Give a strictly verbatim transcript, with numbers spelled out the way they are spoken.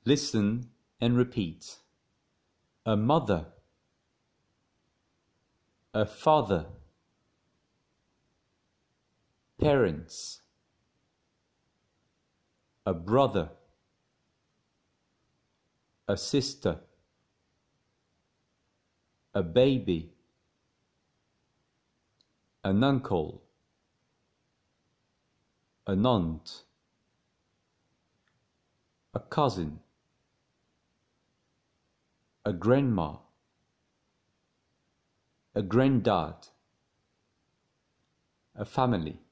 Listen and repeat. A mother. A father. Parents. A brother. A sister. A baby. An uncle. An aunt. A cousin. A grandma. A granddad. A family.